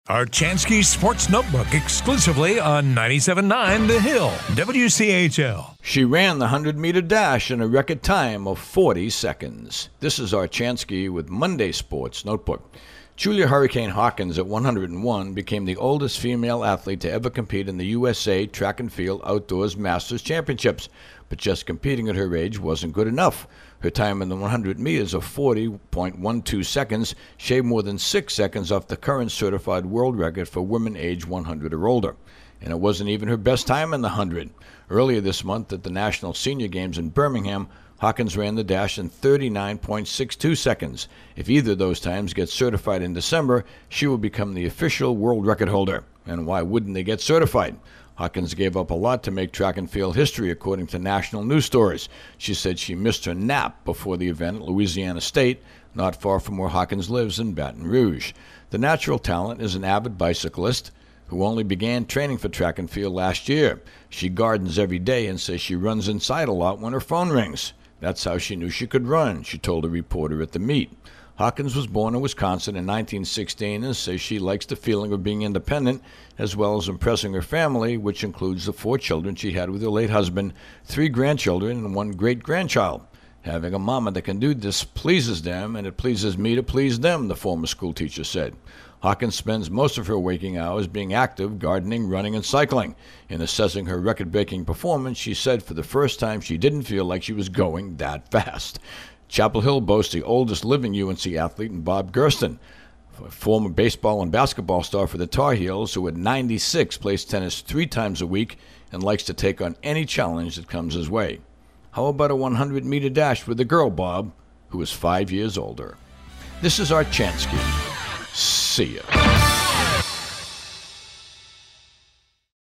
Archansky Sports Notebook exclusively on 97.9 The Hill, WCHL. She ran the 100-meter dash in a record time of 40 seconds. This is Archansky with Monday Sports Notebook. Julia Hurricane Hawkins at 101 became the oldest female athlete to ever compete in the USA Track and Field Outdoors Masters Championships. But just competing at her age wasn't good enough. Her time in the 100 meters of 40.12 seconds shaved more than 6 seconds off the current certified world record for women age 100 or older. And it wasn't even her best time in the 100. Earlier this month at the National Senior Games in Birmingham, Hawkins ran the dash in 39.62 seconds. If either of those times get certified in December, she will become the official world record holder. And why wouldn't they get certified? Hawkins gave up a lot to make track and field history, according to national news stories. She said she missed her nap before the event at Louisiana State, not far from where Hawkins lives in Baton Rouge. The natural talent is an avid bicyclist who only began training for track and field last year. She gardens every day and says she runs inside a lot when her phone rings. That's how she knew she could run, she told a reporter at the meet. Hawkins was born in Wisconsin in 1916 and says she likes the feeling of being independent as well as impressing her family, which includes the 4 children she had with her late husband, 3 grandchildren, and 1 great-grandchild. Having a mama that can do this pleases them, and it pleases me to please them, the former schoolteacher said. Hawkins spends most of her waking hours being active, gardening, running, and cycling. In assessing her record-breaking performance, she said for the first time she didn't feel like she was going that fast. Chapel Hill boasts the oldest living UNC athlete in Bob Gersten, a former baseball and basketball star for the Tar Heels, who at 96 plays tennis 3 times a week and likes to take on any challenge that comes his way. How about a 100-meter dash with the girl, Bob, who is 5 years older? This is Archansky. See ya.